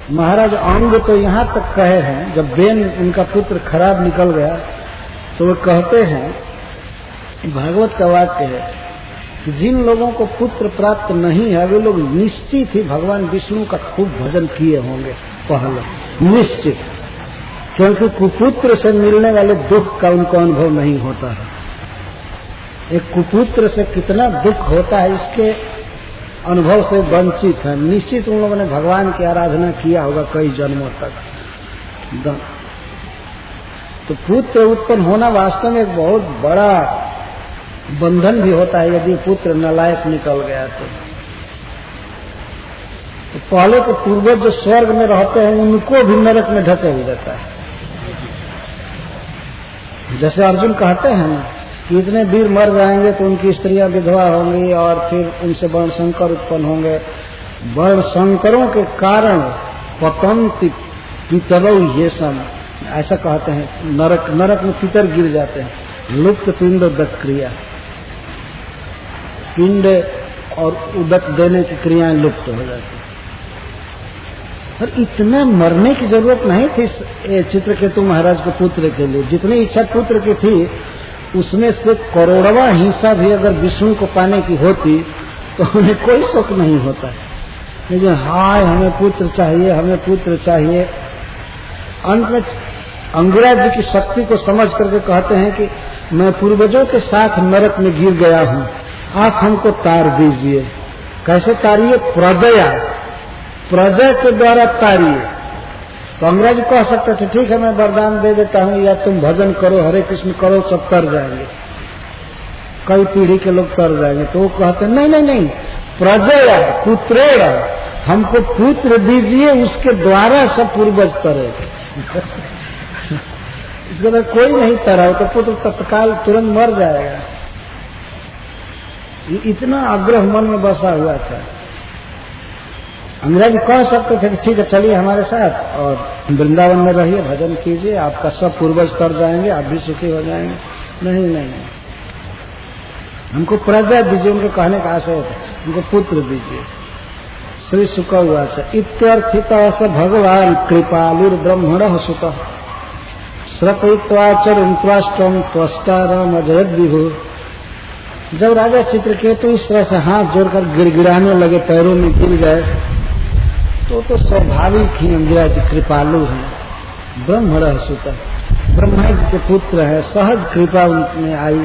महाराज अंग तो यहाँ तक कहे हैं, जब बेन उनका पुत्र खराब निकल गया तो वो कहते हैं, भागवत का वाक्य है कि जिन लोगों को पुत्र प्राप्त नहीं है वे लोग निश्चित ही भगवान विष्णु का खूब भजन किए होंगे पहले, निश्चित, क्योंकि कुपुत्र से मिलने वाले दुख का उनको अनुभव नहीं होता है। एक कुपुत्र से कितना दुख होता है इसके अनुभव से वंचित है। निश्चित उन लोगों ने भगवान की आराधना किया होगा कई जन्मों तक। तो पुत्र उत्पन्न होना वास्तव में एक बहुत बड़ा बंधन भी होता है यदि पुत्र नालायक निकल गया तो पहले के पूर्वज जो स्वर्ग में रहते हैं उनको भी नरक में ढकेल देता है। जैसे अर्जुन कहते हैं ना कि इतने वीर मर जाएंगे तो उनकी स्त्रियां विधवा होंगी और फिर उनसे वर्ण संकर उत्पन्न होंगे। वर्ण संकरों के कारण पतंति पितरौ ये सब, ऐसा कहते हैं। नरक में पितर गिर जाते हैं। लुप्त पिंड उदक क्रिया, पिंड और उदक देने की क्रियाएं लुप्त हो जाती हैं। और इतना मरने की जरूरत नहीं थी चित्रकेतु महाराज के पुत्र के लिए। जितनी इच्छा पुत्र की थी उसमें से करोड़वा हिस्सा भी अगर विष्णु को पाने की होती तो उन्हें कोई शौक नहीं होता। लेकिन हाय हमें पुत्र चाहिए, हमें पुत्र चाहिए। अंत में अंगिरा जी की शक्ति को समझ करके कहते हैं कि मैं पूर्वजों के साथ नरक में गिर गया हूँ, आप हमको तार दीजिए। कैसे तारिए? प्रजा के द्वारा तारिए। तो अंग्रेज जी कह सकते थे ठीक है मैं वरदान दे देता हूँ या तुम भजन करो, हरे कृष्ण करो, सब तर जाएंगे, कई पीढ़ी के लोग तर जाएंगे। तो वो कहते नहीं, प्रजा पुत्रेण, हमको पुत्र दीजिए, उसके द्वारा सब पूर्वज तरे। इसके कोई नहीं तरा तो पुत्र तत्काल तुरंत मर जाएगा। इतना आग्रह मन में बसा हुआ था। अंग्रेज कह सकते थे कि ठीक है चलिए हमारे साथ और वृंदावन में रहिए, भजन कीजिए, आपका सब पूर्वज कर जाएंगे, आप भी सुखी हो जाएंगे। नहीं, हमको प्रजा दीजिए, उनके कहने का आशय है उनको पुत्र दीजिए। श्री सुकवाच इत्यर्थितः स भगवान कृपालुर ब्रह्मणः सुतः श्रपयित्वा चरुं त्वाष्टं त्वष्टारम् अजयद् विभु। जब राजा चित्रकेतु इस तरह से हाथ जोड़कर गिड़गिड़ाने लगे, पैरों में गिर गए, तो स्वाभाविक ही अंगिरा जी कृपालु हैं, ब्रह्मणः सुतः, ब्रह्मा जी के पुत्र है, सहज कृपा उनमें आई।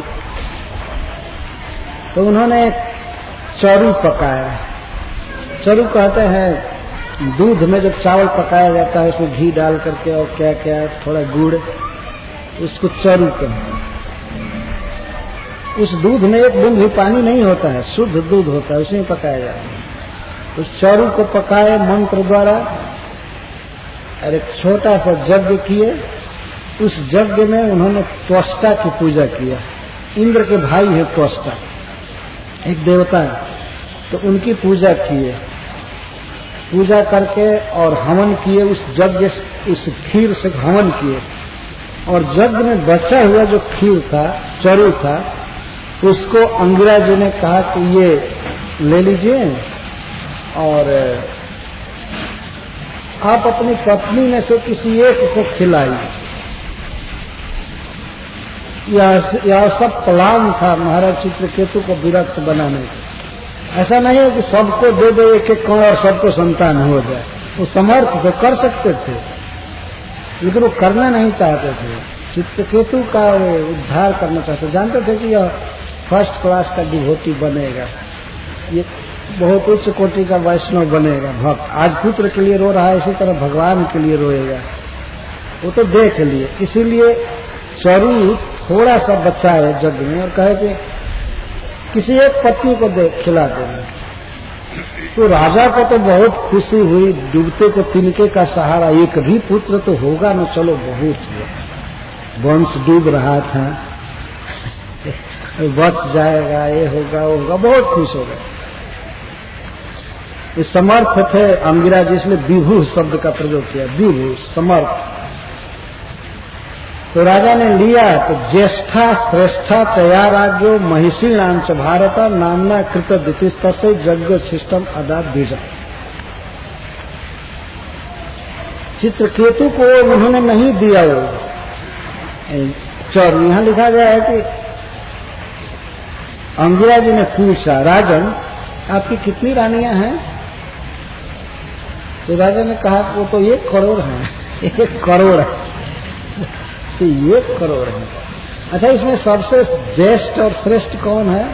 तो उन्होंने चरु पकाया। चरु कहते हैं दूध में जब चावल पकाया जाता है उसमें घी डाल करके और क्या क्या थोड़ा गुड़, उसको चरु कहते हैं। उस दूध में एक बूंद भी पानी नहीं होता है, शुद्ध दूध होता है, उसी में पकाया जाता है। उस चरु को पकाए मंत्र द्वारा और एक छोटा सा यज्ञ किए। उस यज्ञ में उन्होंने त्वष्टा की पूजा किया। इंद्र के भाई है त्वष्टा, एक देवता है, तो उनकी पूजा किए। पूजा करके और हवन किए, उस यज्ञ उस खीर से हवन किए। और यज्ञ में बचा हुआ जो खीर था, चरु था, उसको अंगिरा जी ने कहा कि ये ले लीजिए और आप अपनी पत्नी में से किसी एक को खिलाइए। यह सब प्लान था महाराज चित्रकेतु को विरक्त बनाने का। ऐसा नहीं है कि सबको दे दो एक एक कण और सबको संतान हो जाए। वो समर्थ तो कर सकते थे लेकिन वो करना नहीं चाहते थे। चित्रकेतु का उद्धार करना चाहते, जानते थे कि यह फर्स्ट क्लास का डिवोटी बनेगा, ये बहुत उच्च कोटि का वैष्णव बनेगा, भक्त। आज पुत्र के लिए रो रहा है, इसी तरह भगवान के लिए रोएगा। वो तो देख लिए, इसीलिए चरु थोड़ा सा बचाए जग में और कहे कि किसी एक पत्नी को खिला देना। तो राजा को तो बहुत खुशी हुई, डूबते को तिनके का सहारा, एक भी पुत्र तो होगा न, चलो बहुत हुआ, वंश डूब रहा था, बच जाएगा, ये होगा वो होगा, बहुत खुश हो गए। इस समर्थ थे अंगिरा जी, इसलिए विभु शब्द का प्रयोग किया, विभु समर्थ। तो राजा ने लिया तो ज्येष्ठा श्रेष्ठा चया राज्यो महिषीणाम च भारत नामना कृत दितिस्तस्य यज्ञ शिष्टम अदा बीज। चित्रकेतु को उन्होंने नहीं दिया वो चौर। यहां लिखा गया है कि अंगिरा जी ने पूछा, राजन आपकी कितनी रानियां हैं? तो राजा ने कहा वो तो 1 करोड़ है। 1 करोड़ है तो 1 करोड़ है। अच्छा, इसमें सबसे ज्येष्ठ और श्रेष्ठ कौन है?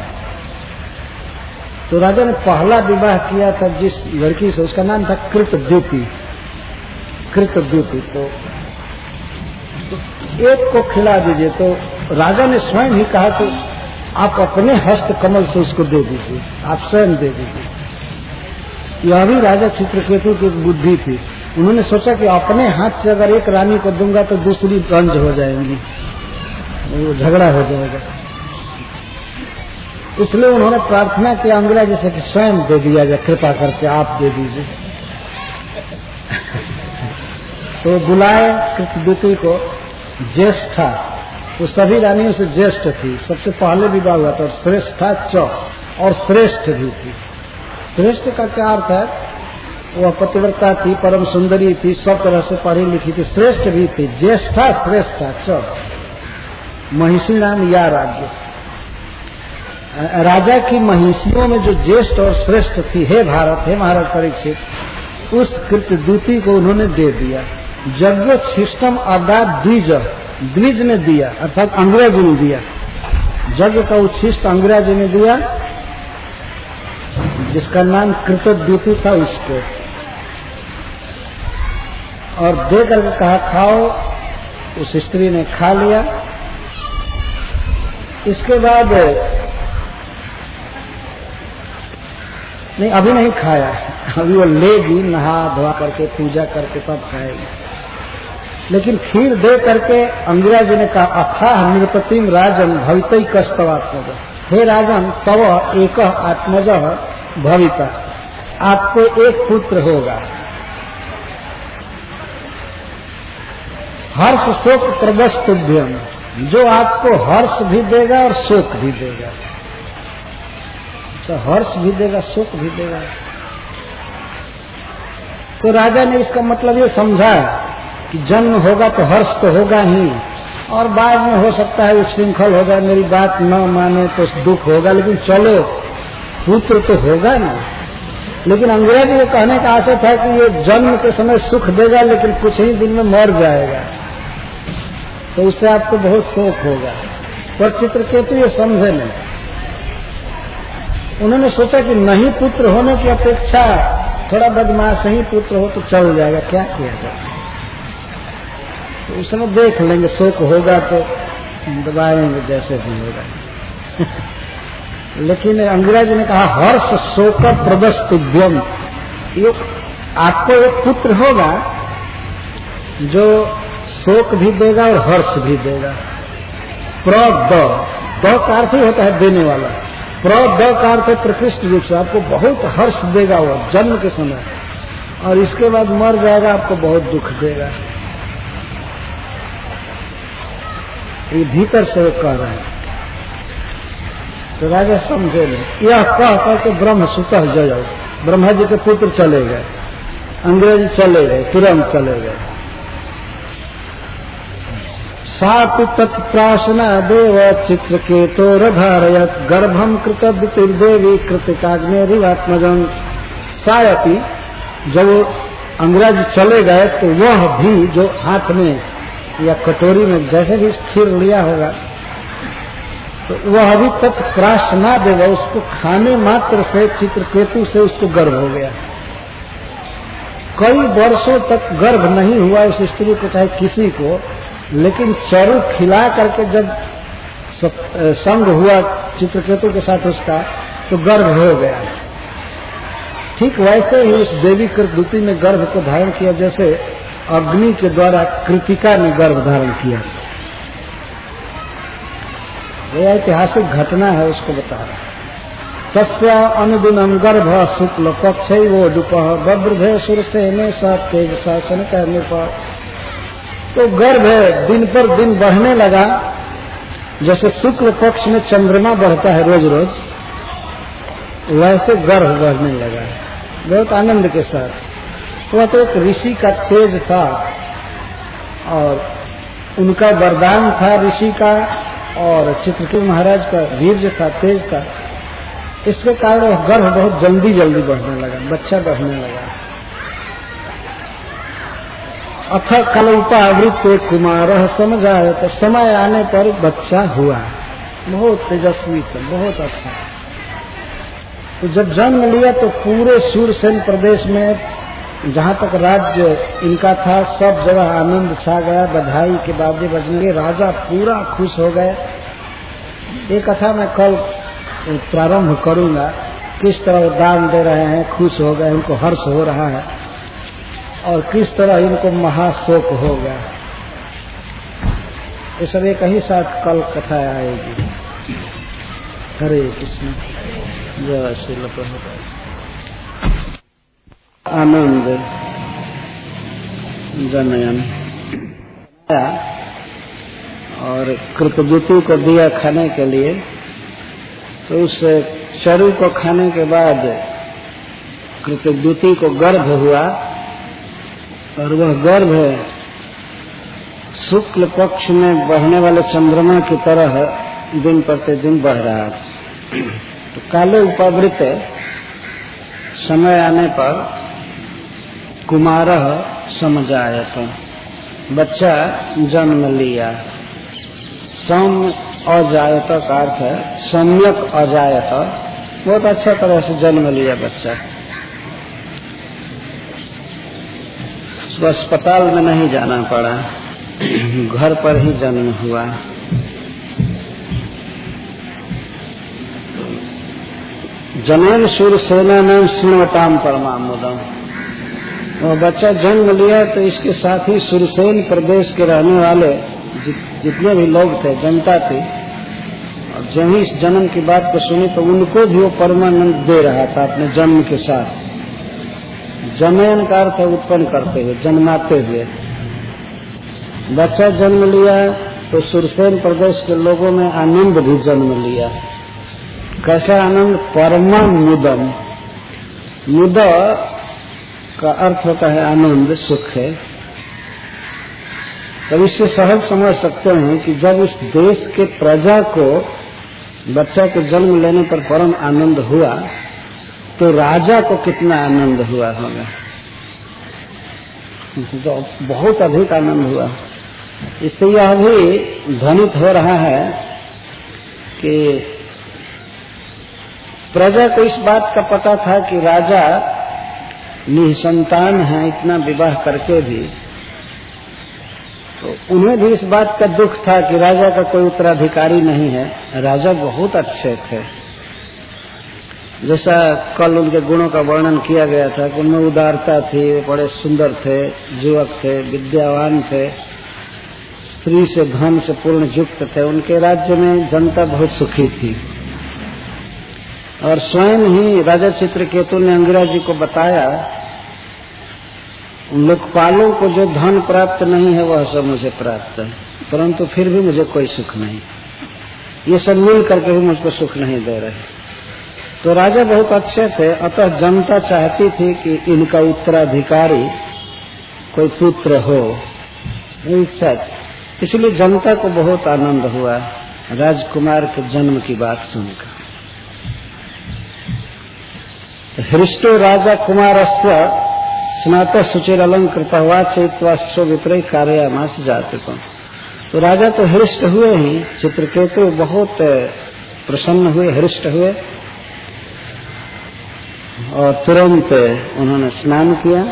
तो राजा ने पहला विवाह किया था जिस लड़की से, उसका नाम था कृतद्युति। कृतद्युति तो एक को खिला दीजिए। तो राजा ने स्वयं ही कहा कि आप अपने हस्त कमल से उसको दे दीजिए, आप स्वयं दे दीजिए। यह भी राजा चित्रकेतु की बुद्धि थी। उन्होंने सोचा कि अपने हाथ से अगर एक रानी को दूंगा तो दूसरी रंज हो जाएंगी, वो झगड़ा हो जाएगा। इसलिए उन्होंने प्रार्थना किया अंगिरा जी से कि स्वयं दे दिया जाए, कृपा करके आप दे दीजिए। तो बुलाए कृतद्युति को, ज्येष्ठा, वो सभी रानियों से ज्येष्ठ थी, सबसे पहले विवाह हुआ था। और श्रेष्ठा और श्रेष्ठ भी थी। श्रेष्ठ का क्या अर्थ है? वह पतिव्रता थी, परम सुंदरी थी, सब तरह से पढ़ी लिखी थी, श्रेष्ठ भी थी। ज्येष्ठा श्रेष्ठा महिषी नाम या राज्य, राजा की महिषियों में जो ज्येष्ठ और श्रेष्ठ थी, हे भारत, हे महाराज परीक्षित, उस कृतद्युति को उन्होंने दे दिया। यज्ञोच्छिष्टम अर्थात द्विज ने दिया, अर्थात अंगिरा जी ने दिया। यज्ञ का उच्छिष्ट अंगिरा जी ने दिया, जिसका नाम कृतद्युति था, उसको। और दे करके कहा खाओ, उस स्त्री ने खा लिया। इसके बाद नहीं, अभी नहीं खाया, अभी वो लेगी, नहा धोआ करके पूजा करके तब खाएगी। लेकिन खीर दे करके अंगिरा जी ने कहा अथाह नृपतिम राजन भवितई कस्तवात्मज, हे राजन तव एक आत्मज भविता, आपको एक पुत्र होगा। हर्ष शोक प्रदस्तुभ्यम, जो आपको हर्ष भी देगा और शोक भी देगा। तो हर्ष भी देगा, शोक भी देगा। तो राजा ने इसका मतलब ये समझा कि जन्म होगा तो हर्ष तो होगा ही, और बाद में हो सकता है उच्छृंखल हो जाए, मेरी बात न माने तो दुख होगा, लेकिन चलो पुत्र तो होगा ना। लेकिन अंगिरा जी के कहने का आशय था कि ये जन्म के समय सुख देगा, लेकिन कुछ ही दिन में मर जाएगा, तो उससे आपको बहुत शोक होगा। पर चित्रकेतु ये समझे नहीं। उन्होंने सोचा कि नहीं, पुत्र होने की अपेक्षा थोड़ा बदमाश ही पुत्र हो तो चल जाएगा, क्या किया जाए। तो उस समय देख लेंगे, शोक होगा तो दबाएंगे जैसे भी होगा। लेकिन अंगिरा जी ने कहा हर्ष शोक प्रदस्तुभ्यम, ये आपको एक पुत्र होगा जो शोक भी देगा और हर्ष भी देगा। द का अर्थ ही होता है देने वाला, द का अर्थ है प्रकृष्ट रूप से आपको बहुत हर्ष देगा वो जन्म के समय, और इसके बाद मर जाएगा, आपको बहुत दुख देगा। ये भीतर से वो कह रहे हैं। तो राजा समझे नहीं। यह कह करके ब्रह्म सुतः जय, ब्रह्मा जी के पुत्र चले गए, अंग्रेज चले गए, तुरंत चले गए। सातु तत्प्राशना देव चित्रकेतोरधारयत् गर्भम कृतद्युतिर्देवी कृतिकाग्नेरिवात्मजं। सायपि जब अंग्रेज चले गए तो वह भी जो हाथ में या कटोरी में जैसे भी खीर लिया होगा, तो वह अभी तत्प्राशना देव, उसको खाने मात्र से चित्रकेतु से उसको गर्भ हो गया। कई वर्षों तक गर्भ नहीं हुआ उस स्त्री को, चाहे किसी को, लेकिन चरु खिला करके जब संग हुआ चित्रकेतु के साथ उसका, तो गर्भ हो गया। ठीक वैसे ही उस देवी कृतद्युति ने गर्भ को धारण किया, जैसे अग्नि के द्वारा कृतिका ने गर्भ धारण किया। यह ऐतिहासिक घटना है, उसको बता रहा। तस्या अनुदिनम गर्भ शुक्ल पक्ष वो दुपह बब्रभे सुरसेने सात तेज शासन करने पर। तो गर्भ दिन पर दिन बढ़ने लगा, जैसे शुक्ल पक्ष में चंद्रमा बढ़ता है रोज रोज, वैसे गर्भ बढ़ने लगा बहुत आनंद के साथ। वह तो एक ऋषि का तेज था और उनका वरदान था ऋषि का, और चित्रकूट महाराज का वीर्य था, तेज था। इसके कारण वह गर्भ बहुत जल्दी जल्दी बढ़ने लगा, बच्चा बढ़ने लगा। अथ कल्पावृत कुमार समझ आया, तो समय आने पर बच्चा हुआ, बहुत तेजस्वी था, बहुत अच्छा। तो जब जन्म लिया तो पूरे सूरसेन प्रदेश में जहाँ तक राज्य इनका था सब जगह आनंद छा गया, बधाई के बाजे बजने लगे, राजा पूरा खुश हो गए। एक कथा मैं कल प्रारंभ करूंगा, किस तरह वो दान दे रहे हैं, खुश हो गए, उनको हर्ष हो रहा है, और किस तरह इनको महाशोक हो गया। ये सब एक ही साथ कल कथा आएगी। हरे कृष्ण, जय श्री प्रभुपाद। आनंद जनयन और कृतज्ञति को दिया खाने के लिए, तो उस चरु को खाने के बाद कृतज्ञति को गर्भ हुआ, और वह गर्भ शुक्ल पक्ष में बढ़ने वाले चंद्रमा की तरह दिन प्रतिदिन बढ़ रहा था। तो काले उपवृत समय आने पर कुमारः समझ आया, तो बच्चा जन्म लिया। सौम्य अजायत का अर्थ है सम्यक अजायत, बहुत अच्छा तरह से जन्म लिया बच्चा। अस्पताल में नहीं जाना पड़ा, घर पर ही जन्म हुआ। जनन शूरसेना नाम सुनवताम परमामुदम। वो बच्चा जन्म लिया तो इसके साथ ही सुरसेन प्रदेश के रहने वाले जितने भी लोग थे, जनता थी, और जब ही इस जन्म की बात को सुनी तो उनको भी वो परमानंद दे रहा था अपने जन्म के साथ। जनयन का अर्थ उत्पन्न करते हुए, जन्माते हुए। बच्चा जन्म लिया तो सुरसेन प्रदेश के लोगों में आनंद भी जन्म लिया। कैसा आनंद? परमामुदम। मुद का अर्थ होता है आनंद, सुख है। तब इससे सहज समझ सकते हैं कि जब उस देश के प्रजा को बच्चा के जन्म लेने पर परम आनंद हुआ, तो राजा को कितना आनंद हुआ होगा। तो बहुत अधिक आनंद हुआ। इससे यह भी ध्वनित हो रहा है कि प्रजा को इस बात का पता था कि राजा निसंतान है, इतना विवाह करके भी, तो उन्हें भी इस बात का दुख था कि राजा का कोई उत्तराधिकारी नहीं है। राजा बहुत अच्छे थे, जैसा कल उनके गुणों का वर्णन किया गया था कि उनमें उदारता थी, वे बड़े सुंदर थे, युवक थे, विद्यावान थे, स्त्री से धन से पूर्ण युक्त थे। उनके राज्य में जनता बहुत सुखी थी। और स्वयं ही राजा चित्रकेतु ने अंगिरा जी को बताया, लोकपालों को जो धन प्राप्त नहीं है वह सब मुझे प्राप्त है, परंतु फिर भी मुझे कोई सुख नहीं। ये सब मिल करके भी मुझको सुख नहीं दे रहे। तो राजा बहुत अच्छे थे, अतः जनता चाहती थी कि इनका उत्तराधिकारी कोई पुत्र हो, इच्छा थी। इसलिए जनता को बहुत आनंद हुआ राजकुमार के जन्म की बात सुनकर। हृष्टो राजा कुमारस्य स्नात सुचिर अलंकृत हुआ चैत्वाश्व विपरीत कार्यामास जाते। तो राजा तो हृष्ट हुए ही, चित्रकेतु बहुत प्रसन्न हुए, हृष्ट हुए, और तुरंत उन्होंने स्नान किया।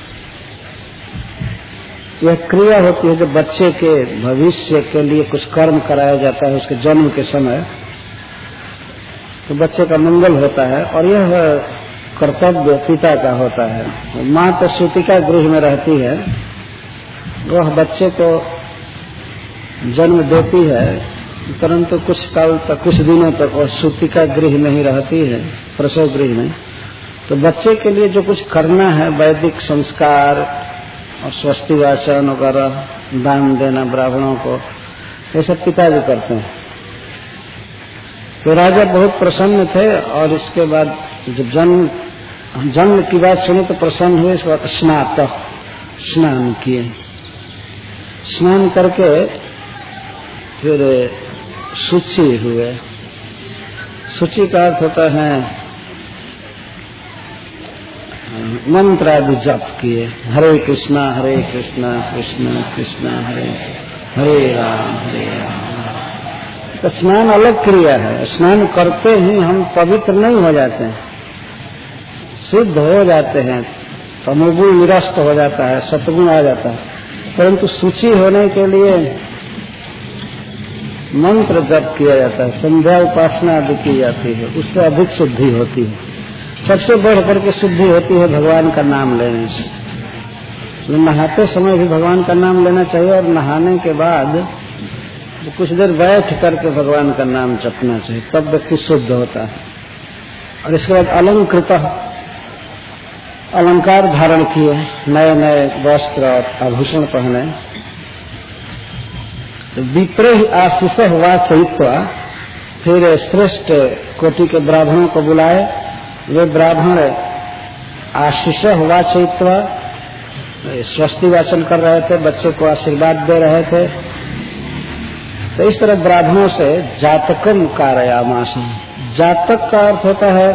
यह क्रिया होती है जब बच्चे के भविष्य के लिए कुछ कर्म कराया जाता है उसके जन्म के समय, तो बच्चे का मंगल होता है। और यह कर्तव्य पिता का होता है। माँ तो सूतिका गृह में रहती है, वह बच्चे को जन्म देती है, परंतु कुछ काल तक, कुछ दिनों तक वह सूतिका गृह में ही रहती है, प्रसव गृह में। तो बच्चे के लिए जो कुछ करना है, वैदिक संस्कार और स्वस्ति वाचन वगैरह, दान देना ब्राह्मणों को, ये सब पिता भी करते हैं। तो राजा बहुत प्रसन्न थे। और इसके बाद जब जन्म जन्म की बात सुने तो प्रसन्न हुए। इसके बाद स्नान किए, स्नान करके फिर शुचि हुए। शुचि का अर्थ होता है मंत्र आदि जप किए, हरे कृष्णा कृष्ण कृष्ण हरे हरे राम। तो स्नान अलग क्रिया है। स्नान करते ही हम पवित्र नहीं हो जाते हैं, शुद्ध हो जाते हैं, तमोगुण निरस्त हो जाता है, सतगुण आ जाता है। परंतु शुचि होने के लिए मंत्र जप किया जाता है, संध्या उपासना आदि की जाती है, उससे अधिक शुद्धि होती है। सबसे बढ़ करके शुद्धि होती है भगवान का नाम लेने से। नहाते समय भी भगवान का नाम लेना चाहिए और नहाने के बाद कुछ देर बैठ करके भगवान का नाम जपना चाहिए, तब व्यक्ति शुद्ध होता है। और इसके बाद अलंकृत, अलंकार धारण किए, नए नए वस्त्र और आभूषण पहने। विप्रेह आशीष हुआ सहित्वा, फिर श्रेष्ठ कोटि के ब्राह्मणों को बुलाए। वे ब्राह्मण आशीष हुआ सहित्वा स्वस्ति वाचन कर रहे थे, बच्चे को आशीर्वाद दे रहे थे। तो इस तरह ब्राह्मणों से जातकम कारयामास। जातक का अर्थ होता है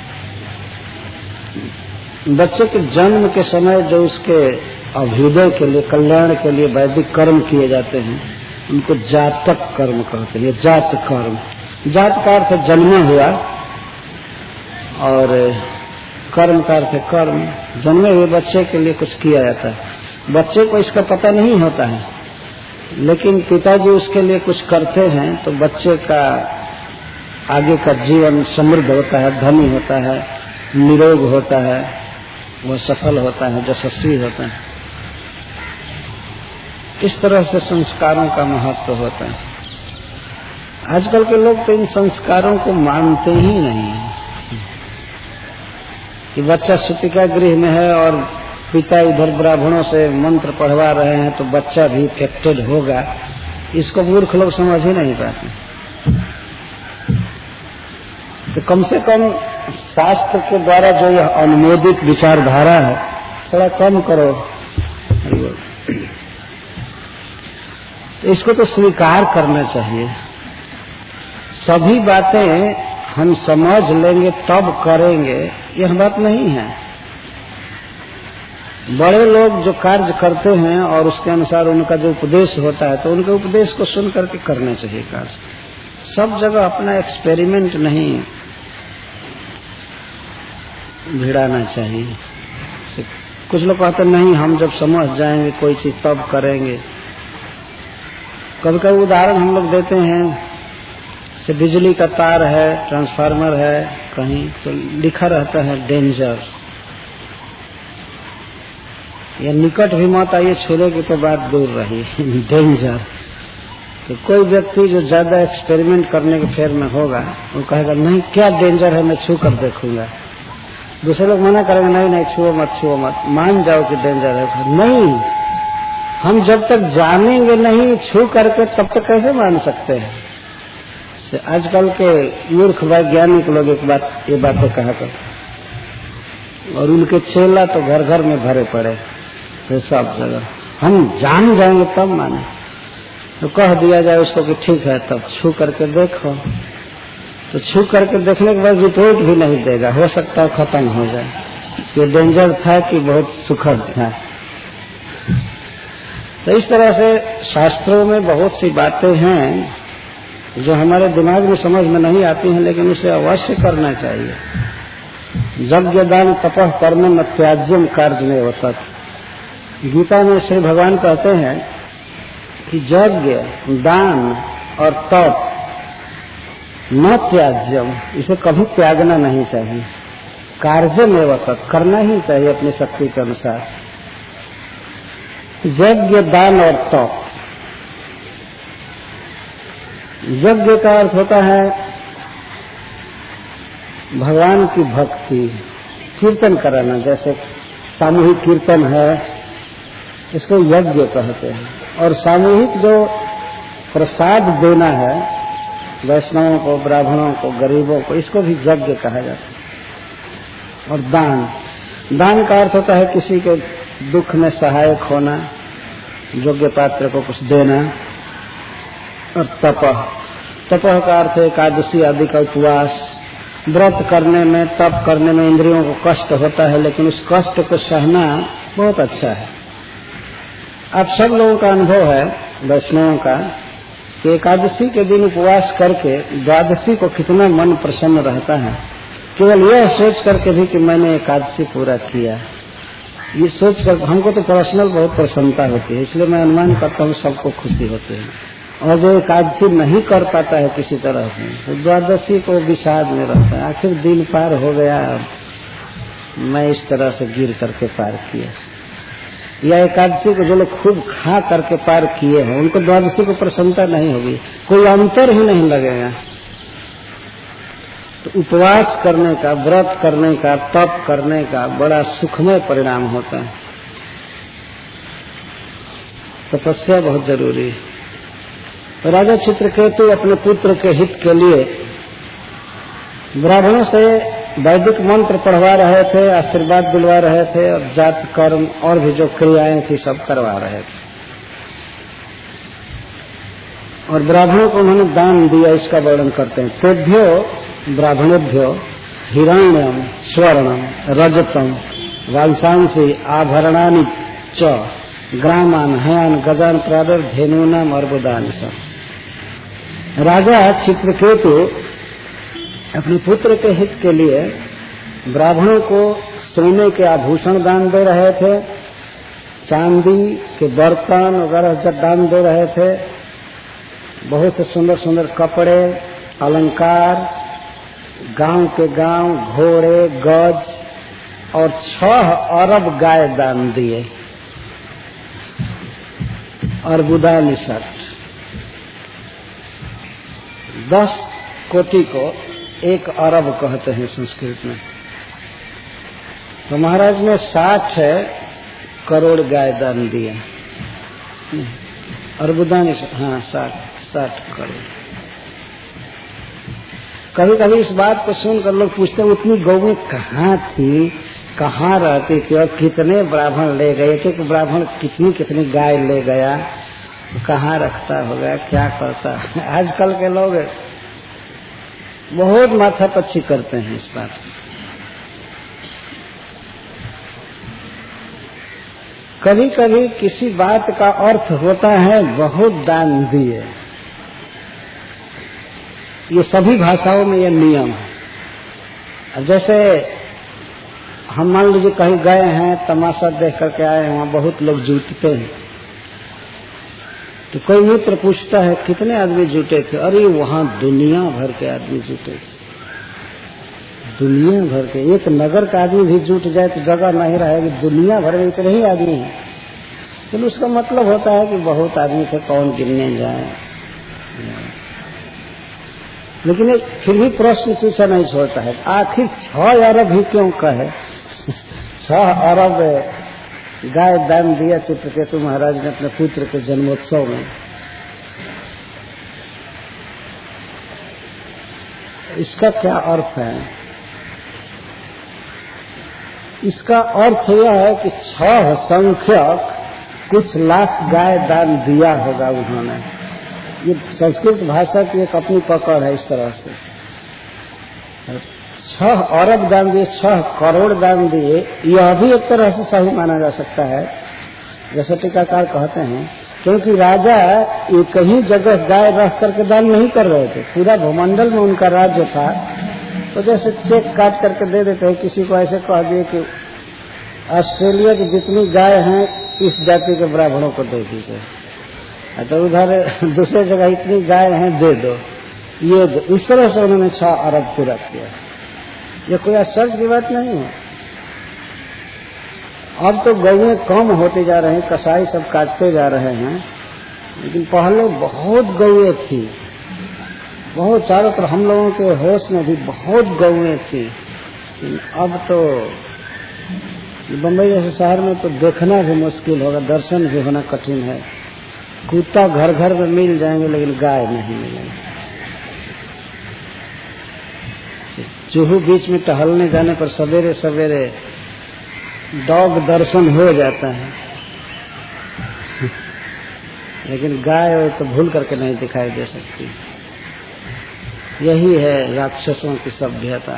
बच्चे के जन्म के समय जो उसके अभ्युदय के लिए, कल्याण के लिए वैदिक कर्म किए जाते हैं, उनको जातक कर्म कहते हैं। जात कर्म, जात का अर्थ जन्म हुआ और कर्म का अर्थ कर्म। जन्मे हुए बच्चे के लिए कुछ किया जाता है। बच्चे को इसका पता नहीं होता है, लेकिन पिताजी उसके लिए कुछ करते हैं तो बच्चे का आगे का जीवन समृद्ध होता है, धनी होता है, निरोग होता है, वह सफल होता है, यशस्वी होता है। इस तरह से संस्कारों का महत्व होता है। आजकल के लोग तो इन संस्कारों को मानते ही नहीं है कि बच्चा सूतिका गृह में है और पिता इधर ब्राह्मणों से मंत्र पढ़वा रहे हैं तो बच्चा भी इफेक्टेड होगा। इसको मूर्ख लोग समझ ही नहीं पाते। तो कम से कम शास्त्र के द्वारा जो यह अनुमोदित विचारधारा है थोड़ा कम करो। तो इसको तो स्वीकार करना चाहिए। सभी बातें हम समझ लेंगे तब करेंगे, यह बात नहीं है। बड़े लोग जो कार्य करते हैं और उसके अनुसार उनका जो उपदेश होता है तो उनके उपदेश को सुन करके करना चाहिए कार्य। सब जगह अपना एक्सपेरिमेंट नहीं भिड़ाना चाहिए। कुछ लोग कहते नहीं, हम जब समझ जाएंगे कोई चीज तब करेंगे। कभी कभी उदाहरण हम लोग देते हैं, से बिजली का तार है, ट्रांसफार्मर है कहीं, तो लिखा रहता है डेंजर, या निकट भी मत आइए, छूने की तो बात दूर रही डेंजर। तो कोई व्यक्ति जो ज्यादा एक्सपेरिमेंट करने के फेर में होगा वो कहेगा नहीं क्या डेंजर है, मैं छू कर देखूंगा। दूसरे लोग मना करेंगे नहीं नहीं छुओ मत, छुओ मत, मान जाओ कि डेंजर है। नहीं, हम जब तक जानेंगे नहीं छू करके तब तक कैसे मान सकते हैं। आजकल के मूर्ख वैज्ञानिक लोग ये बातें कहा करते और उनके चेला तो घर घर में भरे पड़े तो सब जगह। हम जान जाएंगे तब माने, तो कह दिया जाए उसको कि ठीक है तब छू करके देखो, तो छू करके देखने के बाद रिपोर्ट भी नहीं देगा, हो सकता है खत्म हो जाए ये डेंजर था कि बहुत सुखद था। तो इस तरह से शास्त्रों में बहुत सी बातें हैं जो हमारे दिमाग में समझ में नहीं आती हैं, लेकिन उसे अवश्य करना चाहिए। यज्ञ दान तपः कर्म न त्याज्यम कार्य में होता। गीता में श्री भगवान कहते हैं कि यज्ञ दान और तप न त्याज्यम, इसे कभी त्यागना नहीं चाहिए। कार्य में होता, करना ही चाहिए अपनी शक्ति के अनुसार। यज्ञ दान और तप, यज्ञ का अर्थ होता है भगवान की भक्ति, कीर्तन कराना, जैसे सामूहिक कीर्तन है इसको यज्ञ कहते हैं। और सामूहिक जो प्रसाद देना है वैष्णवों को, ब्राह्मणों को, गरीबों को, इसको भी यज्ञ कहा जाता है। और दान, दान का अर्थ होता है किसी के दुख में सहायक होना, योग्य पात्र को कुछ देना। और तपः, तपः का अर्थ है एकादशी आदि का उपवास। व्रत करने में, तप करने में इंद्रियों को कष्ट होता है, लेकिन उस कष्ट को सहना बहुत अच्छा है। आप सब लोगों का अनुभव है, वैष्णवों का, कि एकादशी के दिन उपवास करके द्वादशी को कितना मन प्रसन्न रहता है, केवल यह सोच करके भी कि मैंने एकादशी पूरा किया। ये सोच कर हमको तो पर्सनल बहुत प्रसन्नता होती है, इसलिए मैं अनुमान करता हूँ सबको खुशी होती है। और जो एकादशी नहीं कर पाता है किसी तरह से, तो द्वादशी को विषाद में रहता है, आखिर दिन पार हो गया, मैं इस तरह से गिर करके पार किया। या एकादशी को जो लोग खूब खा करके पार किए हैं, उनको द्वादशी को प्रसन्नता नहीं होगी, कोई अंतर ही नहीं लगेगा। तो उपवास करने का, व्रत करने का, तप करने का बड़ा सुखमय परिणाम होता है। तपस्या बहुत जरूरी है। तो राजा चित्रकेतु अपने पुत्र के हित के लिए ब्राह्मणों से वैदिक मंत्र पढ़वा रहे थे, आशीर्वाद दिलवा रहे थे, और जात कर्म और भी जो क्रियाएं थी सब करवा रहे थे। और ब्राह्मणों को उन्होंने दान दिया, इसका वर्णन करते हैं। तेभ्यो ब्राह्मणेभ्यो हिरण्यम स्वर्णम रजतम वांसांसी आभरणानि च ग्रामान हयान गजान प्रादर धेनुनाम अर्बुदान। राजा चित्रकेतु अपने पुत्र के हित के लिए ब्राह्मणों को सोने के आभूषण दान दे रहे थे, चांदी के बर्तन वगैरह दान दे रहे थे, बहुत से सुंदर सुंदर कपड़े, अलंकार, गांव के गांव घोड़े, गज और 6 अरब गाय दान दिए। अर्बुदानि षट्, 10 कोटि को 1 अरब कहते हैं संस्कृत में। तो महाराज ने 60 करोड़ गाय दान दिए। अर्बुदानि, हाँ 60 करोड़। कभी कभी इस बात को सुनकर लोग पूछते हैं उतनी गौएं कहाँ थी, कहाँ रहती थी और कितने ब्राह्मण ले गए, एक ब्राह्मण कितनी गाय ले गया, कहाँ रखता होगा, क्या करता। आजकल के लोग बहुत माथापच्ची करते हैं इस बात। कभी कभी किसी बात का अर्थ होता है बहुत दान दिए, ये सभी भाषाओं में ये नियम है। जैसे हम मान लीजिए कहीं गए हैं, तमाशा देख करके आए हैं, वहाँ बहुत लोग जुटते हैं, तो कोई मित्र पूछता है कितने आदमी जुटे थे, अरे वहाँ दुनिया भर के आदमी जुटे थे, दुनिया भर के। एक नगर का आदमी भी जुट जाए तो जगह नहीं रहेगी, दुनिया भर में इतने ही आदमी हैं। तो उसका मतलब होता है कि बहुत आदमी थे, कौन गिनने जाए। लेकिन फिर भी प्रश्न पूछा नहीं छोड़ता है, आखिर 6 अरब ही क्यों कहे। 6 अरब गाय दान दिया चित्रकेतु महाराज ने अपने पुत्र के जन्मोत्सव में। इसका क्या अर्थ है? इसका अर्थ यह है कि 6 संख्यक कुछ लाख गाय दान दिया होगा उन्होंने। ये संस्कृत भाषा की एक अपनी पकड़ है इस तरह से। 6 अरब दान दिए, 6 करोड़ दान दिए, यह भी एक तरह से सही माना जा सकता है, जैसे टीकाकार कहते हैं, क्योंकि राजा एक ही जगह गाय रख करके दान नहीं कर रहे थे, पूरा भूमंडल में उनका राज्य था। तो जैसे चेक काट करके दे देते हैं, किसी को ऐसे कह दिए कि ऑस्ट्रेलिया की जितनी गाय हैं इस जाति के ब्राह्मणों को दे दीजिए, तो उधर दूसरे जगह इतनी गाय हैं दे दो, ये दो। इस तरह से उन्होंने 6 अरब पूरा किया। ये कोई आश्चर्य की बात नहीं है। अब तो गौएं कम होते जा रहे हैं, कसाई सब काटते जा रहे हैं, लेकिन पहले बहुत गौएं थी, बहुत चारों तरफ हम लोगों के होश में भी बहुत गौएं थी। अब तो बम्बई जैसे शहर में तो देखना भी मुश्किल होगा, दर्शन भी होना कठिन है। कुत्ता घर घर में मिल जाएंगे लेकिन गाय नहीं मिलेंगे। चूहू बीच में टहलने जाने पर सवेरे सवेरे डॉग दर्शन हो जाता है, लेकिन गाय तो भूल करके नहीं दिखाई दे सकती। यही है राक्षसों की सभ्यता।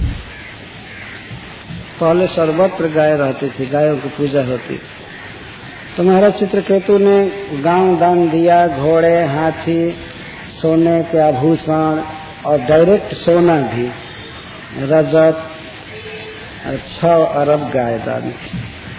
पहले सर्वत्र गाय रहती थी, गायों की पूजा होती थी। तो महाराज चित्रकेतु ने गांव दान दिया, घोड़े, हाथी, सोने के आभूषण और डायरेक्ट सोना भी, रजत, 6 अरब गाय दान की।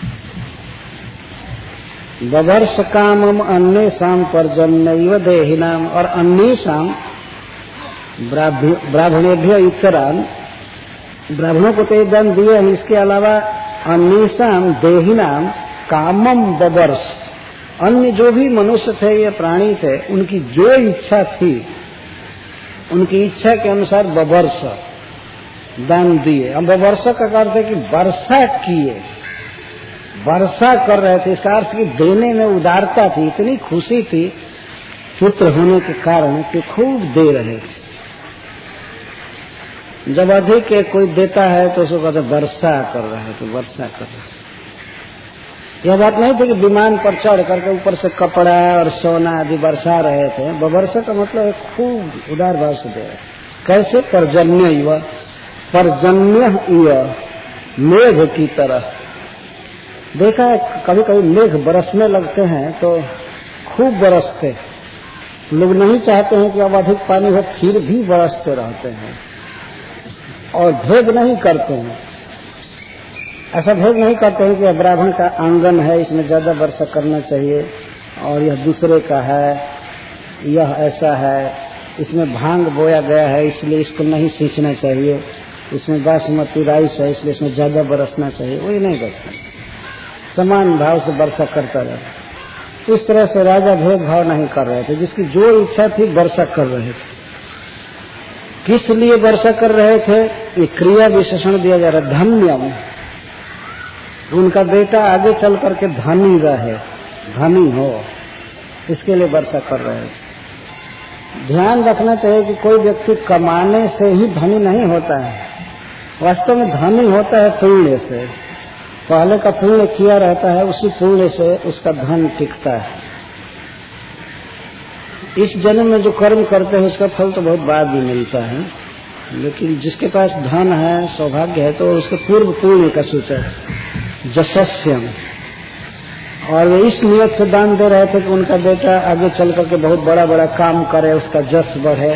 बवर्ष कामम अन्य शाम पर्जन्य देहिनाम, और अन्य शाम ब्राह्मणेभ्य इतरान, ब्राह्मणों को तो दान दिए हैं, इसके अलावा अन्य शाम देहिनाम कामम बवर्ष, अन्य जो भी मनुष्य थे, ये प्राणी थे, उनकी जो इच्छा थी, उनकी इच्छा के अनुसार बवर्ष दान दिए। अब बवर्ष का अर्थ है कि वर्षा किए, वर्षा कर रहे थे। इसका अर्थ कि देने में उदारता थी, इतनी खुशी थी पुत्र होने के कारण कि खूब दे रहे थे। जब अधिक कोई देता है तो उसको कहते वर्षा कर रहे हैं, तो वर्षा कर रहे हैं। यह बात नहीं थी कि विमान पर चढ़ करके ऊपर से कपड़ा और सोना आदि बरसा रहे थे। बवर्षा का मतलब खूब उदार भाव से दे रहे। कैसे? पर्जन्य युवा, पर्जन्य मेघ की तरह। देखा है कभी कभी मेघ बरसने लगते हैं तो खूब बरसते, लोग नहीं चाहते हैं कि अब अधिक पानी हो, फिर भी बरसते रहते हैं और भेद नहीं करते हैं। ऐसा भेद नहीं करते हैं कि ब्राह्मण का आंगन है, इसमें ज्यादा वर्षा करना चाहिए, और यह दूसरे का है, यह ऐसा है, इसमें भांग बोया गया है इसलिए इसको नहीं सींचना चाहिए, इसमें बासमती राइस है इसलिए इसमें ज्यादा बरसना चाहिए। वही नहीं करते, समान भाव से वर्षा करता रहा। इस तरह से राजा भेदभाव नहीं कर रहे थे, जिसकी जो इच्छा थी वर्षा कर रहे थे। किस लिए वर्षा कर रहे थे? ये क्रिया विशेषण दिया जा रहा, धन्यम। उनका बेटा आगे चल करके धनी रहे, धनी हो, इसके लिए वर्षा कर रहे हैं। ध्यान रखना चाहिए कि कोई व्यक्ति कमाने से ही धनी नहीं होता है, वास्तव में धनी होता है पुण्य से। पहले का पुण्य किया रहता है, उसी पुण्य से उसका धन टिकता है। इस जन्म में जो कर्म करते हैं उसका फल तो बहुत बाद में मिलता है, लेकिन जिसके पास धन है, सौभाग्य है, तो उसके पूर्व पुण्य का सूचक है, जशस्यम। और वे इस नियत से दान दे रहे थे कि उनका बेटा आगे चल करके बहुत बड़ा बड़ा काम करे, उसका जस बढ़े,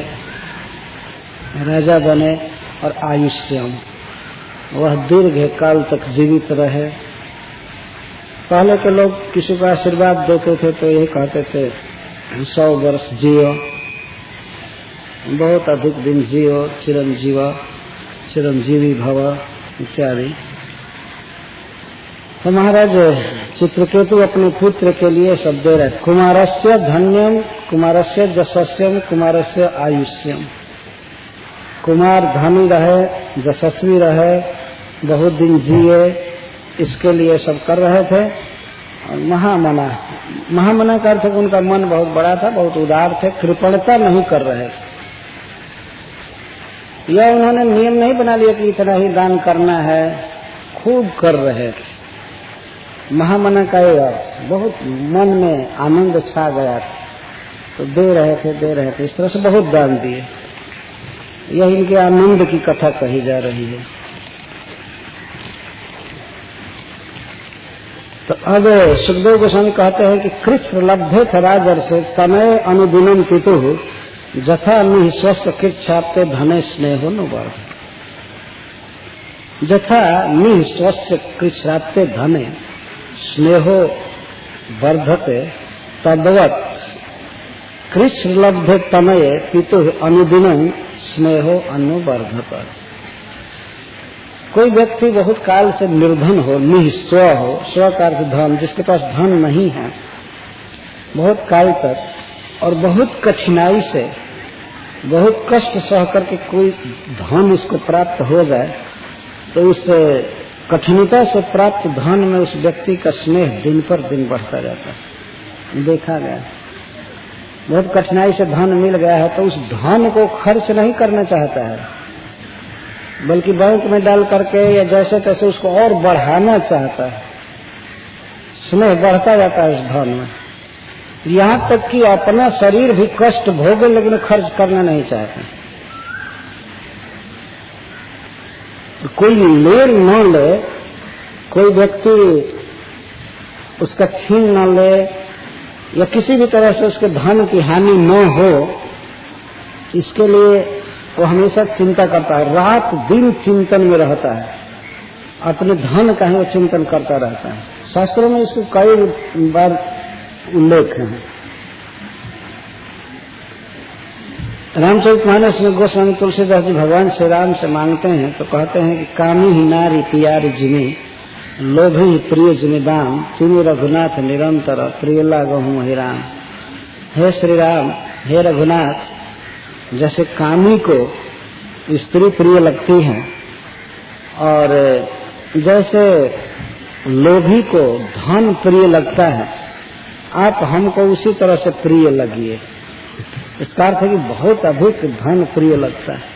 राजा बने, और आयुष्यम, वह दीर्घ काल तक जीवित रहे। पहले के लोग किसी को आशीर्वाद देते थे तो यही कहते थे 100 वर्ष जियो, बहुत अधिक दिन जियो, चिरंजीवी भव इत्यादि। तो महाराज चित्रकेतु अपने पुत्र के लिए सब दे रहे। कुमारस्य धन्यम, कुमारस्य जशस्यम, कुमारस्य आयुष्यम। कुमार धनी रहे, यशस्वी रहे, बहुत दिन जिए, इसके लिए सब कर रहे थे। और महामना का अर्थ है कि उनका मन बहुत बड़ा था, बहुत उदार थे, कृपणता नहीं कर रहे थे। यह उन्होंने नियम नहीं बना लिया कि इतना ही दान करना है, खूब कर रहे थे। महामना का ये अर्थ, बहुत मन में आनंद छा गया था, तो दे रहे थे, इस तरह से बहुत दान दिए। यह इनके आनंद की कथा कही जा रही है। तो अब सुखदेव गोस्वामी कहते हैं कि कृष्ण लब्धे थ राजर्षे तनय अनुदिनम पितु जथा निःस्वस्थ कृच्छाप्ते धने स्नेहो नु वर्ध। जथा निःस्वस्थ कृच्छाप्ते धने स्नेहो वर्धते तद्वत् कृष्ण लब्धे तनये पितु अनुदिनम स्नेहो अनुवर्धत। कोई व्यक्ति बहुत काल से निर्धन हो, निःस्व हो, स्व का अर्थ धन, जिसके पास धन नहीं है, बहुत काल तक और बहुत कठिनाई से, बहुत कष्ट सह करके कोई धन इसको प्राप्त हो जाए, तो उस कठिनता से प्राप्त धन में उस व्यक्ति का स्नेह दिन पर दिन बढ़ता जाता है। देखा गया, बहुत कठिनाई से धन मिल गया है तो उस धन को खर्च नहीं करना चाहता है, बल्कि बैंक में डाल करके या जैसे तैसे उसको और बढ़ाना चाहता है। स्नेह बढ़ता जाता है उस धन में, यहाँ तक कि अपना शरीर भी कष्ट भोगे लेकिन खर्च करना नहीं चाहते। कोई ले न ले, कोई व्यक्ति उसका छीन न ले या किसी भी तरह से उसके धन की हानि न हो, इसके लिए वो हमेशा चिंता करता है, रात दिन चिंतन में रहता है, अपने धन का ही वो चिंतन करता रहता है। शास्त्रों में इसको कई बार उल्लेख है। रामचरितमानस में गोस्वामी तुलसीदास जी भगवान श्री राम से मांगते हैं तो कहते हैं कि कामी ही नारी प्यारी जिमी, लोभी ही प्रिय जिमी दाम, तुम रघुनाथ निरंतर प्रिय लागहु हे राम। हे श्री राम, हे रघुनाथ, जैसे कामी को स्त्री प्रिय लगती है और जैसे लोभी को धन प्रिय लगता है, आप हमको उसी तरह से प्रिय लगिए। इसका अर्थ है कि बहुत अधिक धन प्रिय लगता है।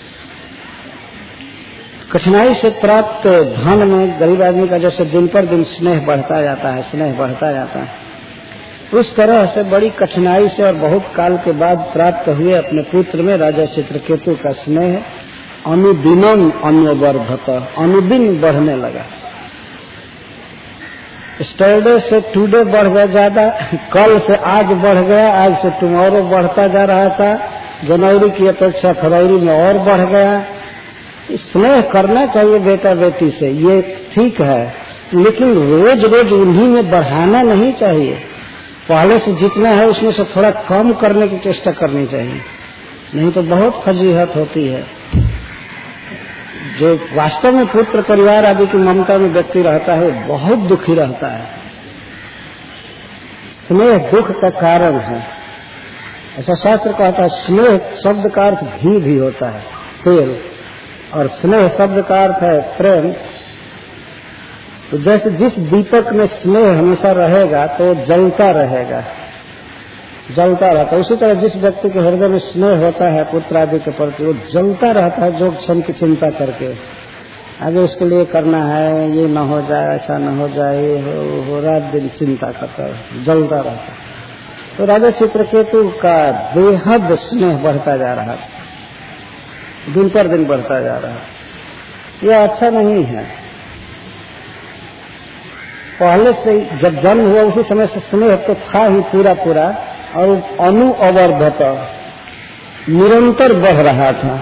कठिनाई से प्राप्त धन में गरीब आदमी का जैसे दिन पर दिन स्नेह बढ़ता जाता है, स्नेह बढ़ता जाता है, उस तरह से बड़ी कठिनाई से और बहुत काल के बाद प्राप्त हुए अपने पुत्र में राजा चित्रकेतु का स्नेह अनुदिनम अन्यवर्धत, अनुदिन बढ़ने लगा। स्टरडे से टुडे बढ़ गया ज्यादा, कल से आज बढ़ गया, आज से टुमारो बढ़ता जा रहा था, जनवरी की अपेक्षा फरवरी में और बढ़ गया। स्नेह करना चाहिए बेटा बेटी से, ये ठीक है, लेकिन रोज रोज उन्हीं में बढ़ाना नहीं चाहिए। पहले से जितना है उसमें से थोड़ा कम करने की चेष्टा करनी चाहिए, नहीं तो बहुत फजीहत होती है। जो वास्तव में पुत्र परिवार आदि की ममता में व्यक्ति रहता है बहुत दुखी रहता है। स्नेह दुख का कारण है, ऐसा शास्त्र कहता है। स्नेह शब्द का अर्थ घी भी होता है, तेल, और स्नेह शब्द का अर्थ है प्रेम। तो जैसे जिस दीपक में स्नेह हमेशा रहेगा तो जलता रहेगा, जलता रहता है। उसी तरह जिस व्यक्ति के हृदय में स्नेह होता है पुत्र आदि के प्रति, वो जलता रहता है, जो क्षण की चिंता करके आगे उसके लिए करना है, ये न हो जाए, ऐसा न हो जाए, ये हो रात दिन चिंता करता है, जलता रहता है। तो राजा चित्रकेतु का बेहद स्नेह बढ़ता जा रहा है, दिन पर दिन बढ़ता जा रहा है। यह अच्छा नहीं है। पहले से जब जन्म हुआ उसी समय से स्नेह तो था ही पूरा पूरा, और अनुअवर्धत निरंतर बढ़ रहा था।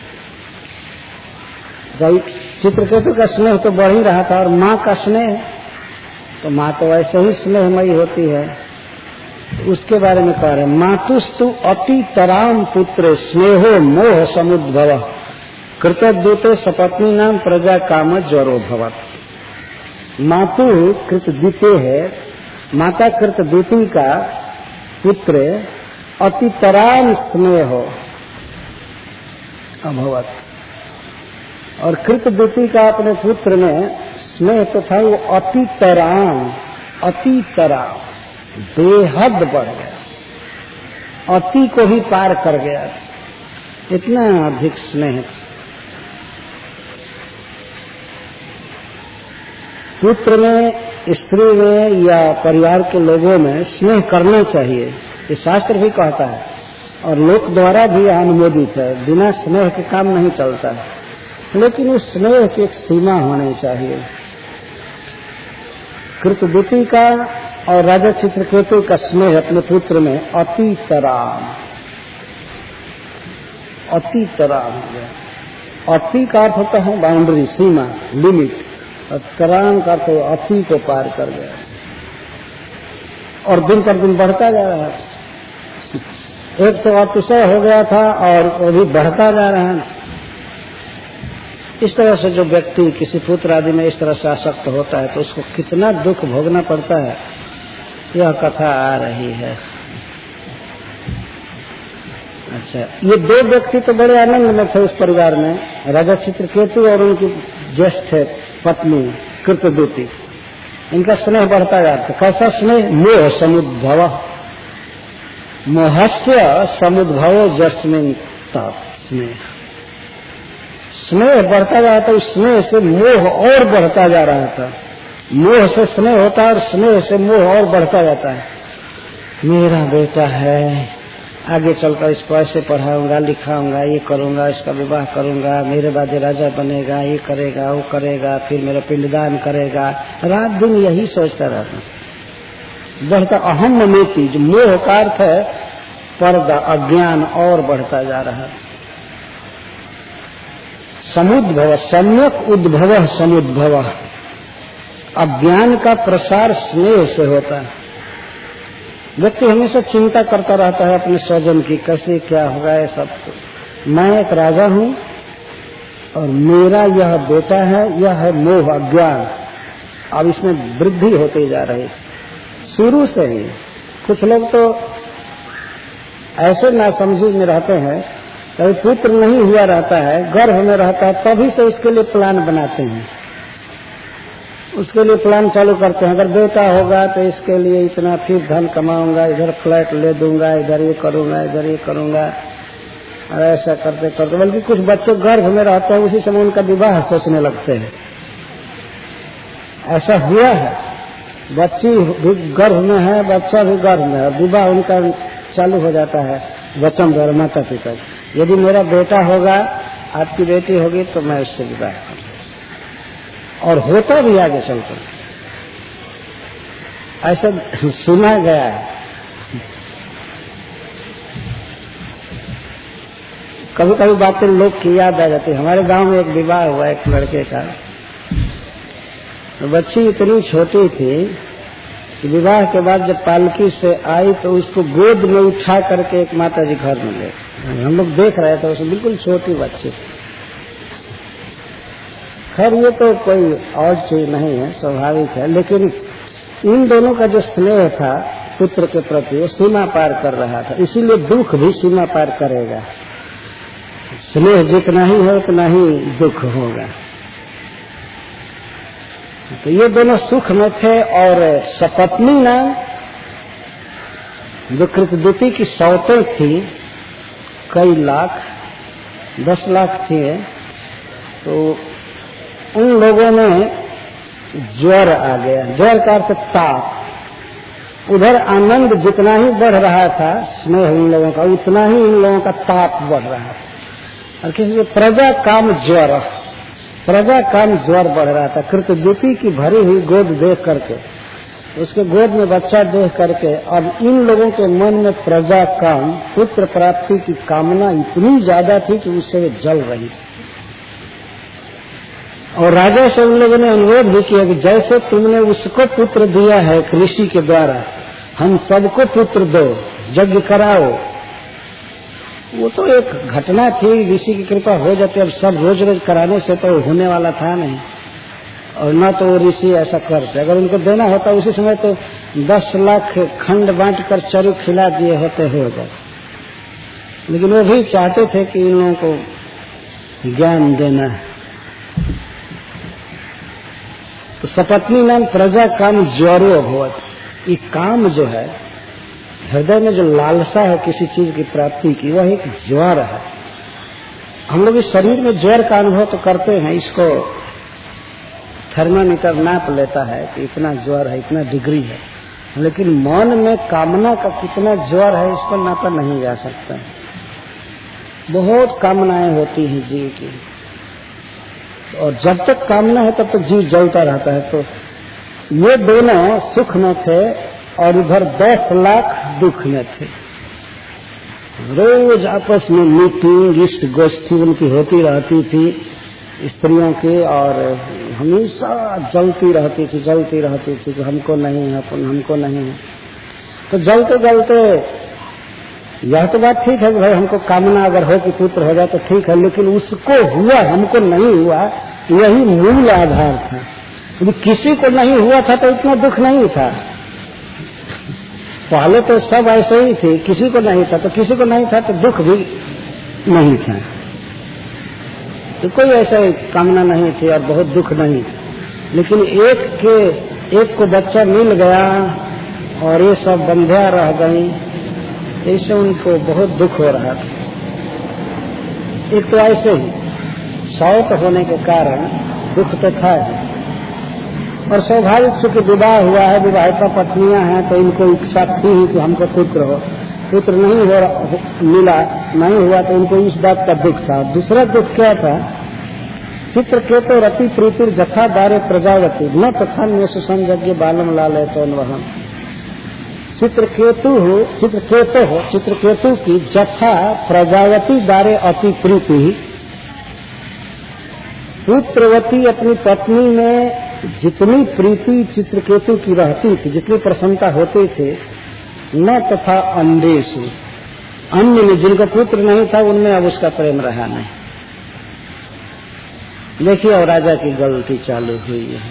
चित्रकेतु का स्नेह तो बढ़ ही रहा था, और माँ का स्नेह, तो माँ तो ऐसे ही स्नेहमयी होती है। उसके बारे में कह रहे हैं, मातुस्तु अति तराम पुत्र स्नेहो मोह समुद्भव कृतद्यूते सपत्नी नाम प्रजा काम ज्वरो भवत। मातु कृतद्यूते है, माता कृतद्यूति का पुत्र अति तराम स्नेह अभवत, और कृतद्यूति का अपने पुत्र में स्नेह तो था, वो अति तराम, अति तराम, बेहद बढ़ गया, अति को ही पार कर गया, इतना अधिक स्नेह। पुत्र में, स्त्री में या परिवार के लोगों में स्नेह करना चाहिए, ये शास्त्र भी कहता है और लोक द्वारा भी अनुमोदित है। बिना स्नेह के काम नहीं चलता है, लेकिन उस स्नेह की एक सीमा होनी चाहिए। कृतद्यूति का और राजा चित्रकेतु का स्नेह अपने पुत्र में अति तराम, अति तराम हो गया। अति का अर्थ होता है बाउंड्री, सीमा, लिमिट, और तराम का अर्थ अति को पार कर गया, और दिन पर दिन बढ़ता जा रहा है। एक तो अतिशय हो गया था और वो भी बढ़ता जा रहा है। इस तरह से जो व्यक्ति किसी पुत्र आदि में इस तरह से आसक्त होता है तो उसको कितना दुख भोगना पड़ता है, यह कथा आ रही है। अच्छा, ये दो व्यक्ति तो बड़े आनंद में थे उस परिवार में, राजा चित्रकेतु और उनकी ज्येष्ठ पत्नी कृतद्यूति। इनका स्नेह बढ़ता जाता। कैसा स्नेह? मोह समुद्भव, मोहस्य समुद्भव जस्मिन तत् स्नेह। स्नेह बढ़ता जा रहा था, उस स्नेह से मोह और बढ़ता जा रहा था। मोह से स्नेह होता है और स्नेह से मोह और बढ़ता जाता है। मेरा बेटा है, आगे चलकर इसको ऐसे पढ़ाऊंगा, लिखाऊंगा, ये करूंगा, इसका विवाह करूंगा, मेरे बाद राजा बनेगा, ये करेगा, वो करेगा, फिर मेरा पिंडदान करेगा। रात दिन यही सोचता रहता। बढ़ता अहम ममेति, जो मोह का अर्थ है पर्दा, अज्ञान और बढ़ता जा रहा है। समुद्भव, सम्यक उद्भव समुद्भव, अज्ञान का प्रसार स्नेह से होता है। व्यक्ति हमेशा चिंता करता रहता है अपने स्वजन की, कैसे क्या होगा ये सब। मैं एक राजा हूँ और मेरा यह बेटा है, यह है मोह, अज्ञान। अब इसमें वृद्धि होती जा रही शुरू से ही। कुछ लोग तो ऐसे नासमझी में रहते हैं, कभी पुत्र नहीं हुआ रहता है, गर्भ में रहता है, तभी से उसके लिए प्लान बनाते हैं, उसके लिए प्लान चालू करते हैं। अगर बेटा होगा तो इसके लिए इतना फिर धन कमाऊंगा, इधर फ्लैट ले दूंगा, इधर ये करूंगा, इधर ये करूंगा, और ऐसा करते करते बल्कि कुछ बच्चे गर्भ में रहते हैं, उसी समय उनका विवाह सोचने लगते हैं। ऐसा हुआ है, बच्ची भी गर्भ में है, बच्चा भी गर्भ में है, विवाह उनका चालू हो जाता है वचन द्वारा माता पिता। यदि मेरा बेटा होगा, आपकी बेटी होगी, तो मैं उससे विवाह करूंगा। और होता भी आगे चलकर ऐसा सुना गया है। कभी कभी बातें लोग की याद आ जाती है। हमारे गांव में एक विवाह हुआ एक लड़के का, तो बच्ची इतनी छोटी थी कि विवाह के बाद जब पालकी से आई तो उसको गोद में उठा करके एक माता जी घर में ले, हम लोग देख रहे थे, उसमें बिल्कुल छोटी बच्ची। खैर ये तो कोई और चीज नहीं है, स्वाभाविक है, लेकिन इन दोनों का जो स्नेह था पुत्र के प्रति वो सीमा पार कर रहा था, इसीलिए दुख भी सीमा पार करेगा। स्नेह जितना ही है उतना ही दुख होगा। तो ये दोनों सुख में थे। और सपत्नी नाम जो कृतदूती की सौतें थी, कई लाख, 10 लाख थी, तो उन लोगों में ज्वर आ गया। ज्वर का अर्थ ताप। उधर आनंद जितना ही बढ़ रहा था स्नेह उन लोगों का, उतना ही उन लोगों का ताप बढ़ रहा था। और किसी को प्रजा काम ज्वर, प्रजा काम ज्वर बढ़ रहा था। कृतदूती की भरी हुई गोद देख करके, उसके गोद में बच्चा देख करके, अब इन लोगों के मन में प्रजा काम, पुत्र प्राप्ति की कामना इतनी ज्यादा थी कि उससे वे जल रही थी। और राजा से उन लोगों ने अनुरोध भी किया कि जैसे तुमने उसको पुत्र दिया है ऋषि के द्वारा, हम सबको पुत्र दो, यज्ञ कराओ। वो तो एक घटना थी, ऋषि की कृपा हो जाती। अब सब रोज रोज कराने से तो होने वाला था नहीं, और न तो वो ऋषि ऐसा करते। अगर उनको देना होता उसी समय तो 10 लाख खंड बांट कर चरु खिला दिए होते हो जाए। लेकिन वो भी चाहते थे कि इन लोगों को ज्ञान देना है। तो सपत्नी नाम प्रजा काम ज्वरो भवत। ये काम जो है, हृदय में जो लालसा है किसी चीज की प्राप्ति की, वह एक ज्वर है। हम लोग इस शरीर में ज्वर का अनुभव तो करते हैं, इसको थर्मामीटर नाप लेता है कि इतना ज्वर है, इतना डिग्री है, लेकिन मन में कामना का कितना ज्वर है इसको नापा नहीं जा सकता। बहुत कामनाएं होती हैं जीव की, और जब तक कामना है तब तक जीव जलता रहता है। तो ये दोनों सुख में थे और इधर 10 लाख दुख में थे। रोज आपस में मीटिंग इष्ट गोष्ठी उनकी होती रहती थी स्त्रियों की, और हमेशा जलती रहती थी कि हमको नहीं है, हमको नहीं है। तो जलते जलते यह तो बात ठीक है कि भाई हमको कामना अगर हो कि पुत्र हो जाए तो ठीक है, लेकिन उसको हुआ हमको नहीं हुआ, यही मूल आधार था। यदि किसी को नहीं हुआ था तो इतना दुख नहीं था। पहले तो सब ऐसे ही थे, किसी को नहीं था, तो किसी को नहीं था तो दुख भी नहीं था। तो कोई ऐसा कामना नहीं थी और बहुत दुख नहीं। लेकिन एक को बच्चा मिल गया और ये सब बंध्या रह गई, इससे उनको बहुत दुख हो रहा था। एक तो ऐसे ही शौक होने के कारण दुख तो था ही। और स्वाभाविक चूंकि विवाह हुआ है, विवाहिता पत्नियां हैं, तो इनको इच्छा थी कि हमको पुत्र हो। पुत्र नहीं हुआ तो इनको इस बात का दुख था। दूसरा दुख क्या था? चित्रकेतु रति प्रीतिर जथा दारे प्रजावती न तथा ने सुसंजज्ञ बालम लाले तो वहम। चित्रकेतु की जथा प्रजावती दारे अति प्रीति, पुत्रवती अपनी पत्नी में जितनी प्रीति चित्रकेतु की रहती थी, जितनी प्रसन्नता होती थी, न तथा अन्येषु, अन्य में जिनको पुत्र नहीं था उनमें अब उसका प्रेम रहा नहीं। देखिए अब राजा की गलती चालू हुई है।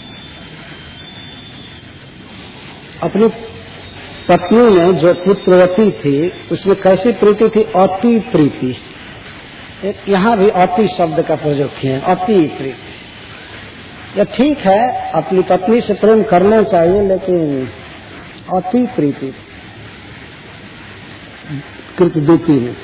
अपनी पत्नी में जो पुत्रवती थी उसमें कैसी प्रीति थी? अति प्रीति। यहाँ भी अति शब्द का प्रयोग किया है, अति प्रीति। यह ठीक है, अपनी पत्नी से प्रेम करना चाहिए, लेकिन अति प्रीति कृतदूती में।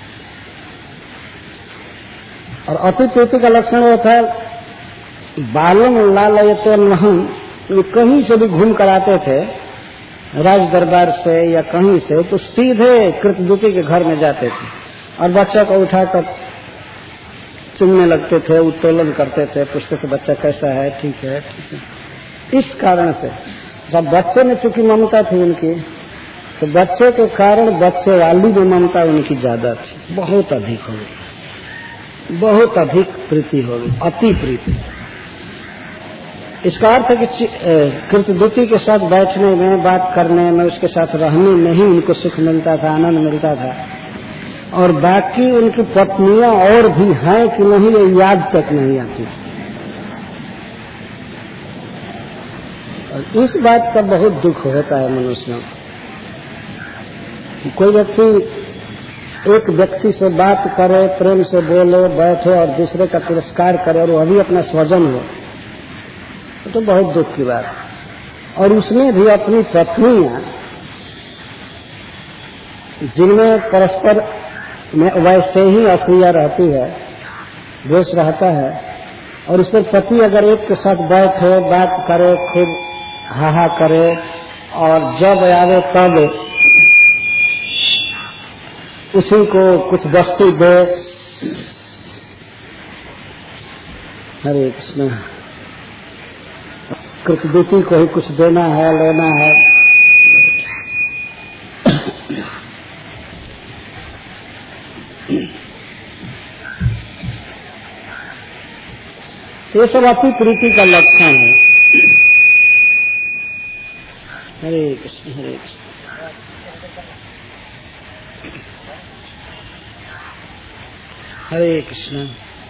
और अति प्रीति का लक्षण होता है बालम लालयतो नहम। ये कहीं से भी घूम कर आते थे, राज दरबार से या कहीं से, तो सीधे कृतदूती के घर में जाते थे और बच्चा को उठाकर चुनने लगते थे, उत्तोलन करते थे, पूछते थे बच्चा कैसा है, ठीक है, ठीक है। इस कारण से जब बच्चे में चूंकि ममता थी उनकी, तो बच्चे के कारण बच्चे वाली में ममता उनकी ज्यादा थी, बहुत अधिक हो गई, बहुत अधिक प्रीति हो गई, अति प्रीति। इसका अर्थ है कि कृतदूती के साथ बैठने में, बात करने में, उसके साथ रहने में ही उनको सुख मिलता था, आनंद मिलता था। और बाकी उनकी पत्नियां और भी हैं कि नहीं, ये याद तक नहीं आती। और इस बात का बहुत दुख होता है मनुष्यों कि कोई व्यक्ति एक व्यक्ति से बात करे, प्रेम से बोले, बैठे और दूसरे का तिरस्कार करे और वह भी अपना स्वजन हो, तो बहुत दुख की बात। और उसमें भी अपनी पत्नियां जिनमें परस्पर में वैसे ही असूया रहती है, द्वेष रहता है, और उस पर पति अगर एक के साथ बैठे, बात करे, खूब हाहा करे और जब आवे तब उसी को कुछ वस्तु दे, हरे कृष्ण, कृतदूती को ही कुछ देना है, लेना है, ये सब अति प्रीति का लक्षण है। हरे कृष्ण, हरे कृष्ण। हरे कृष्ण।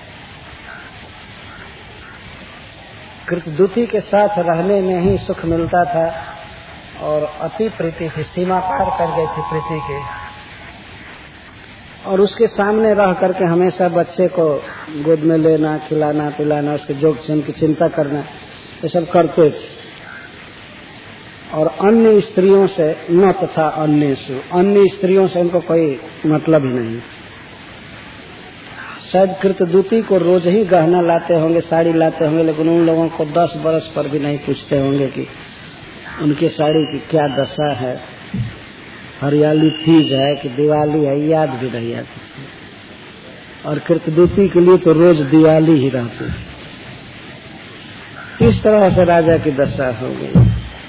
कृतदूती के साथ रहने में ही सुख मिलता था और अति प्रीति थी, सीमा पार कर गई थी प्रीति के। और उसके सामने रह करके हमेशा बच्चे को गोद में लेना, खिलाना पिलाना, उसके जोग की चिंता करना, ये सब करते थे। और अन्य स्त्रियों से न तथा अन्य स्त्रियों से उनको कोई मतलब ही नहीं। शायद कृतदूती को रोज ही गहना लाते होंगे, साड़ी लाते होंगे, लेकिन उन लोगों को 10 बरस पर भी नहीं पूछते होंगे कि उनकी साड़ी की क्या दशा है, हरियाली तीज है कि दिवाली है, याद भी नहीं आती। और कृतदूती के लिए तो रोज दिवाली ही रहती। इस तरह से राजा की दशा हो गई।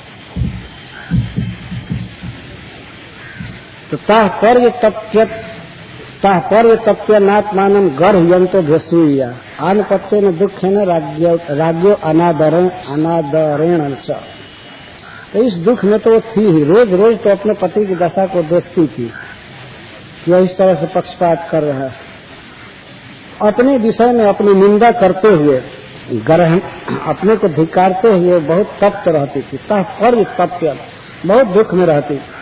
तो तात्पर्य तप्यनात्मानं गर्हयन्तो भस्वीया आनपत्ते न दुख है न राज्यो अनादरेण च। तो इस दुख में तो वो थी ही, रोज रोज तो अपने पति की दशा को देखती थी कि वह इस तरह से पक्षपात कर रहा है। अपने विषय में अपनी निंदा करते हुए, अपने को धिक्कारते हुए बहुत तप्त रहती थी। तात्पर्य तप्य, बहुत दुख में रहती थी।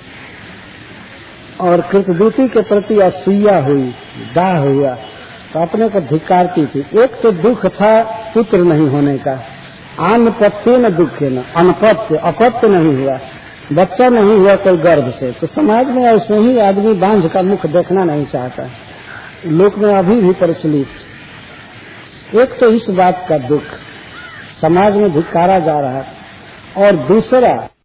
और कृतदूती के प्रति असूया हुई, दाह हुआ, तो अपने को धिक्कारती थी। एक तो दुख था पुत्र नहीं होने का, अनपत्य न दुख है, न अनपत्य, अपत्य नहीं हुआ, बच्चा नहीं हुआ कोई गर्भ से। तो समाज में ऐसे ही आदमी बांझ का मुख देखना नहीं चाहता, लोक में अभी भी प्रचलित। एक तो इस बात का दुख समाज में धिक्कारा जा रहा है, और दूसरा